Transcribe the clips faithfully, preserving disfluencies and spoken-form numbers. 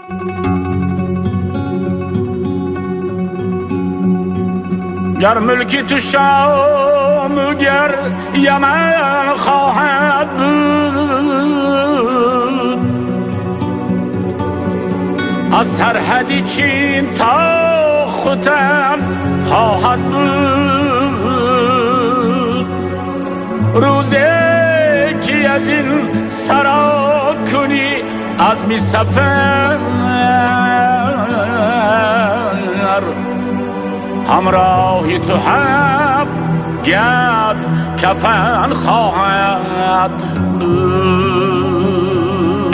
گر ملکی تو شام گر یمن خواهد بود، از سرحدی چین تا ختن خواهد بود. روزی که از این سرا کنی از می سفر، همراهی تو هفت گز کفن خواهد بود.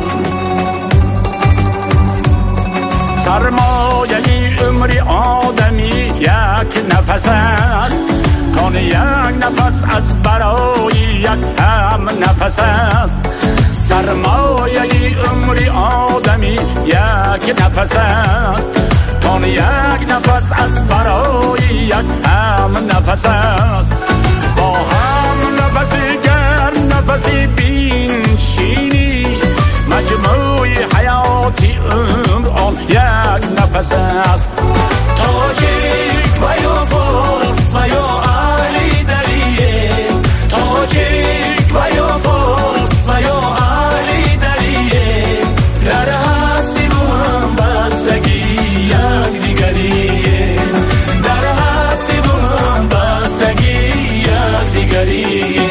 سرمایه عمری آدمی یک نفس است، کان یک نفس از برای یک هم نفس است. سرمایه عمری آدمی یک نفس است، کان یک نفس از برای یک هم نفس است. با هم نفسی گر نفسی بینشینی، مجموع حیاتی عمر آن یک نفس است. تاجیک و یا فارس و یا علی دریه، تاجیک و یا فارس و یا علی دریه، در هستی رو هم بستگی یک دیگریه، در هستی رو هم بستگی یک دیگریه.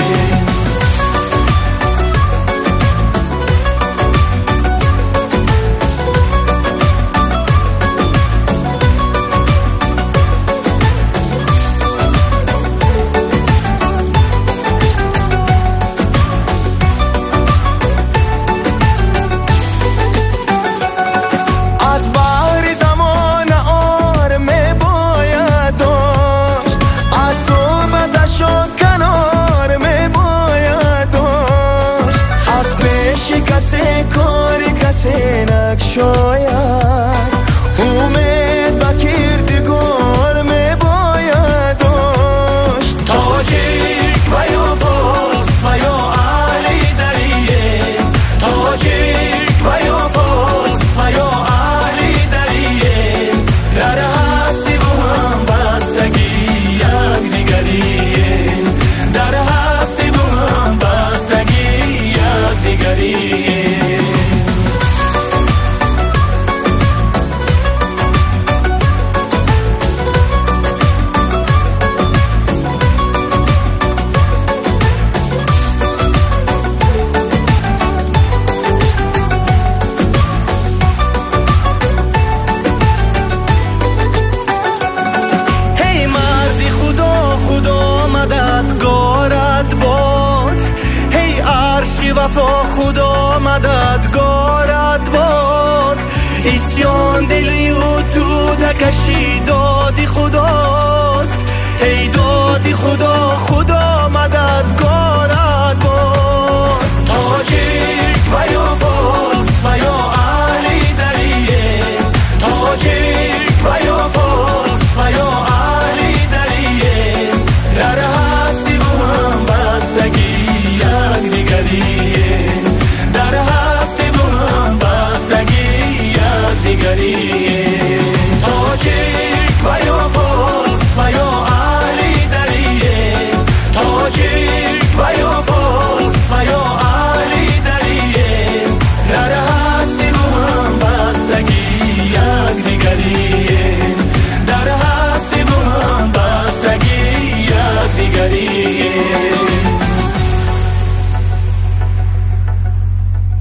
سینک شاید امید با کردگار می باید داشت. تاجیک و یا فارس و یا علی دریه، تاجیک و یا فارس و یا علی دریه، در هستی با هم بستگی یک دیگریه، در هستی با هم بستگی یک دیگریه. وفا خدا مددگارت باد، اسیان دلی و تو نکشی دادی خداست. ای دادی خدا خدا مددگارت باد. تاجیک و یا فارس و یا علی دریه، تاجیک و یا فارس و یا علی دریه، در هستی با هم بستگی یک دیگریه، در هستی با هم بستگی یک دیگریه. تاجیک و یا فارس و یا علی دریه، تاجیک و یا فارس و یا علی دریه، در هستی با هم بستگی یک دیگریه، در هستی با هم بستگی یک دیگریه.